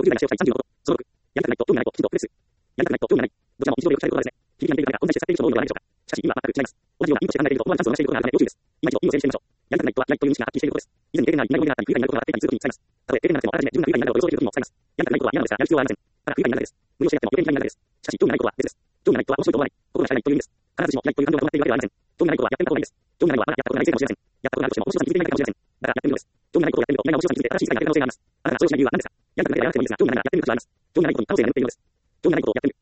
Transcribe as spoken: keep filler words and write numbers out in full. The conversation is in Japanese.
じゅう代なしをさんじゅうのこと。そのろく、やりたくないと興味がないときちんとプレスする。やりたくないと興味がない。どちらも日常でよくされることですね。響きが似ているだけが混在して使っている人も多いのではないでしょうか。しかし意味は全く違います。同じような意味として考えていると思わぬチャンスを逃していることがあるため要注意です。今一度意味を整理してみましょう。やりたくないとは嫌いという認識がはっきりしていることです。以前に経験があり、何もできなかったり、不愉快になることがあってにするときに使います。たとえ経験がなくてもあらかじめ自分が不愉快になると予想しているときにも使います。やりたくないことは嫌なのですが、やる必要はありません。ただ不愉快になるだけです。無理をしてやっても余計に嫌いになるだけです。しかし興味がないことは別です。興味がないとは面白いと思わない。心が知らないという意味です。必ずしも嫌いという感情が伴っているわけではありません。興味がないことはやってみたことないです。興味がないのはまだやったことがないせいかもしれません。やったことがあるとしても面白さに気づいていないだけかもしれません。だからやってみるのです。興味がないことをやってみると意外な面白さに気づいて新しい世界に開ける可能性があります。あなたがそれをしない理由は何ですか。やりたくないからやらなくてもいいですが、興味がないならやってみる必要はあります。興味がないことに他のせいでやめているのです。興味がないことをやってみる。